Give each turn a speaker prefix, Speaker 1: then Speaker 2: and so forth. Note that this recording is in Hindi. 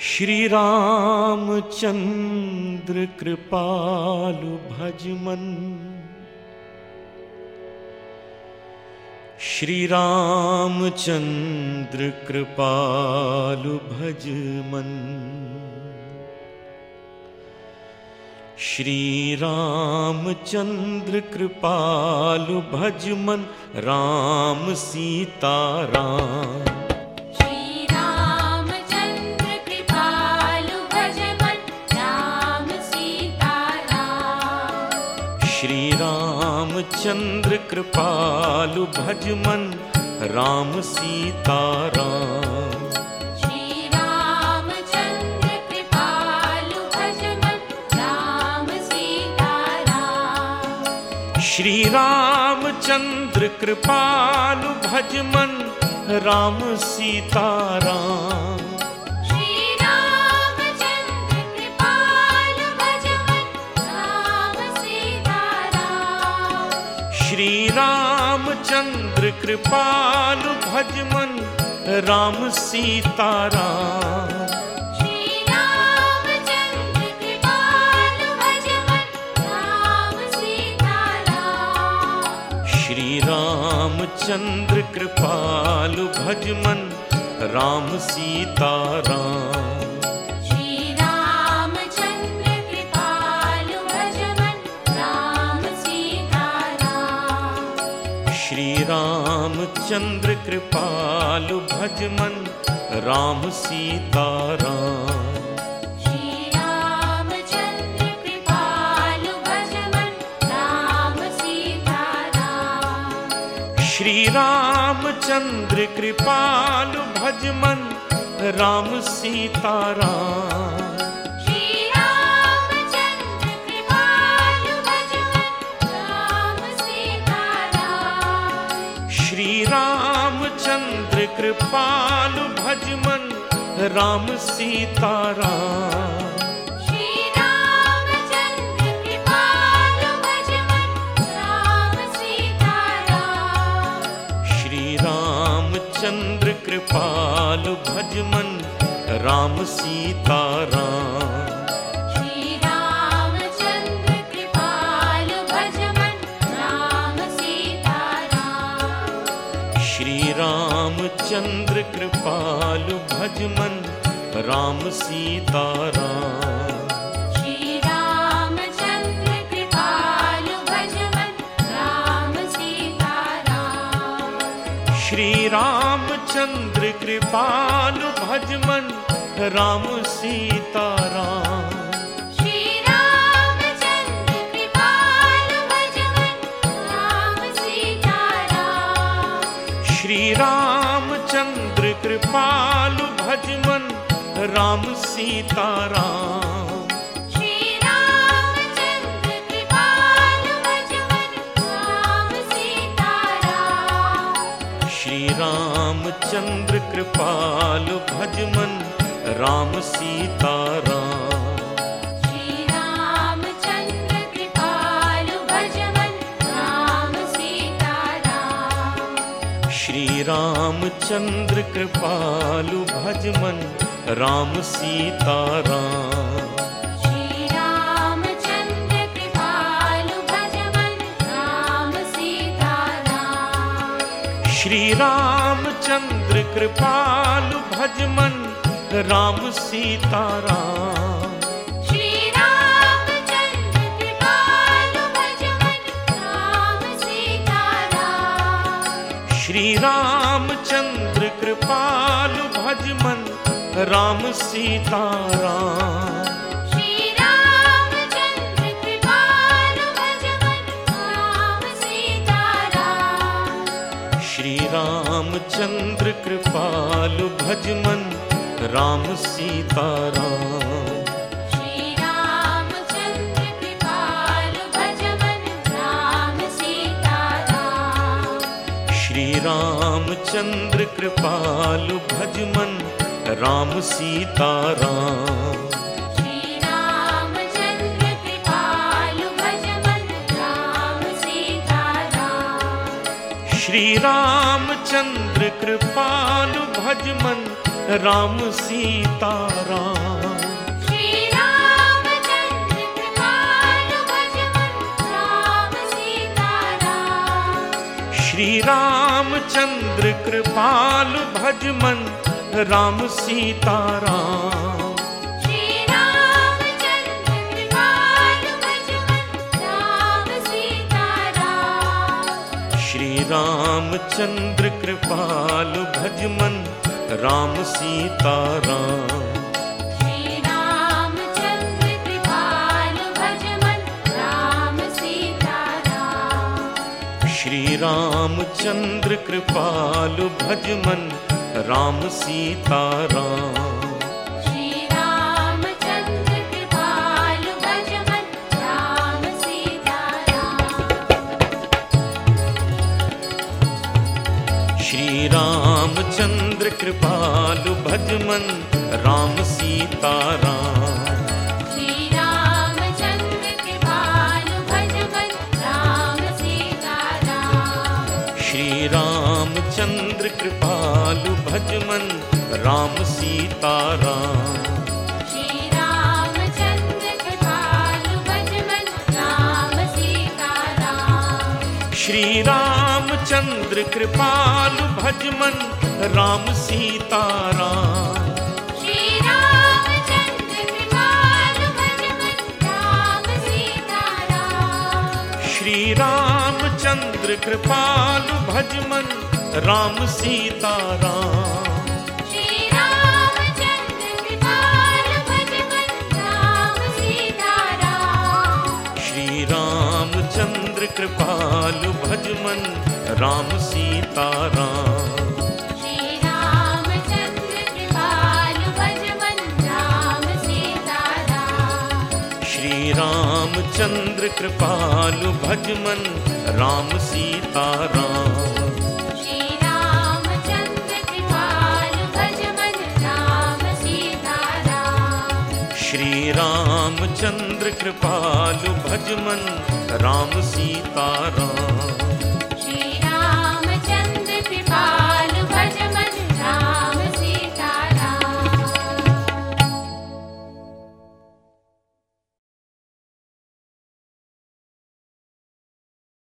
Speaker 1: श्री रामचंद्र कृपालु भजमन। श्री रामचंद्र कृपालु भजमन। श्री रामचंद्र कृपालु भजमन। राम सीता राम। श्री रामचंद्र कृपालु भजमन। राम सीता राम।
Speaker 2: श्री रामचंद्र कृपालु भजमन। राम सीता राम।
Speaker 1: श्री रामचंद्र कृपालु भजमन। राम सीता राम। श्री रामचंद्र कृपालु भजमन। राम सीता राम।
Speaker 2: श्री रामचंद्र कृपालु भजमन। राम सीता राम।
Speaker 1: श्री रामचंद्र कृपालु भजमन। राम सीता राम। श्री रामचंद्र कृपालु भजमन। राम सीता राम।
Speaker 2: श्री रामचंद्र कृपालु भजमन। राम सीता राम।
Speaker 1: श्री रामचंद्र कृपालु भजमन। राम सीता राम। श्री रामचंद्र कृपालु भजमन। राम सीता राम।
Speaker 2: श्री रामचंद्र कृपालु भजमन। राम सीता राम।
Speaker 1: श्री रामचंद्र कृपालु भजमन। राम सीता राम। श्री रामचंद्र कृपालु भजमन। राम सीता राम।
Speaker 2: श्री रामचंद्र कृपालु भजमन। राम सीता राम।
Speaker 1: श्री रामचंद्र कृपालु भजमन। राम सीता राम। श्री रामचंद्र कृपालु भजमन। राम सीता राम।
Speaker 2: श्री रामचंद्र कृपालु भजमन। राम सीता राम।
Speaker 1: श्री रामचंद्र कृपालु भजमन। राम सीता राम।
Speaker 2: श्री रामचंद्र कृपालु भजमन। राम सीता राम।
Speaker 1: श्री रामचंद्र कृपालु भजमन। राम सीता राम।
Speaker 2: श्री रामचंद्र कृपालु भजमन। राम सीता राम।
Speaker 1: श्री रामचंद्र कृपालु भजमन। राम सीता राम।
Speaker 2: श्री रामचंद्र कृपालु भजमन। राम सीता राम।
Speaker 1: श्री रामचंद्र कृपालु भजमन। राम सीता राम।
Speaker 2: श्री रामचंद्र कृपालु भजमन। राम सीता राम।
Speaker 1: श्री रामचंद्र कृपालु भजमन। राम सीता राम।
Speaker 2: श्री रामचंद्र कृपालु भजमन। राम सीता राम।
Speaker 1: श्री रामचंद्र कृपालु भजमन। राम सीता राम।
Speaker 2: श्री रामचंद्र कृपालु भजमन। राम सीता राम।
Speaker 1: श्री रामचंद्र कृपालु भजमन। राम सीता राम।
Speaker 2: श्री रामचंद्र कृपालु भज मन राम सीता राम।
Speaker 1: श्री रामचंद्र कृपालु भज मन राम सीता राम।
Speaker 2: श्री रामचंद्र कृपालु भज मन राम सीता राम।
Speaker 1: श्री रामचंद्र कृपालु भज मन राम सीता राम।
Speaker 2: श्री रामचंद्र कृपालु भज मन राम सीता राम।
Speaker 1: श्री रामचंद्र कृपालु भज मन राम सीता राम।
Speaker 2: श्री रामचंद्र कृपालु भज मन राम सीता राम।
Speaker 1: श्री रामचंद्र कृपालु भज मन राम सीता राम।
Speaker 2: श्री रामचंद्र कृपालु भज मन राम सीता राम।
Speaker 1: श्री रामचंद्र कृपालु भज मन राम सीता राम।
Speaker 2: श्री रामचंद्र कृपालु भज मन राम सीता राम।
Speaker 1: श्री रामचंद्र कृपालु भज मन राम सीता राम।
Speaker 2: श्री रामचंद्र कृपालु भज मन राम सीता राम।
Speaker 1: श्री रामचंद्र कृपालु भज मन राम सीता राम।
Speaker 2: श्री रामचंद्र कृपालु भज मन राम सीता राम।
Speaker 1: श्री रामचंद्र कृपालु भज मन राम सीता राम।
Speaker 2: श्री रामचंद्र कृपालु भज मन राम सीता राम।
Speaker 1: श्री रामचंद्र कृपालु भज मन राम सीता राम।
Speaker 2: श्री रामचंद्र कृपालु भज मन राम सीता राम।
Speaker 1: श्री रामचंद्र कृपालु भज मन राम सीता राम।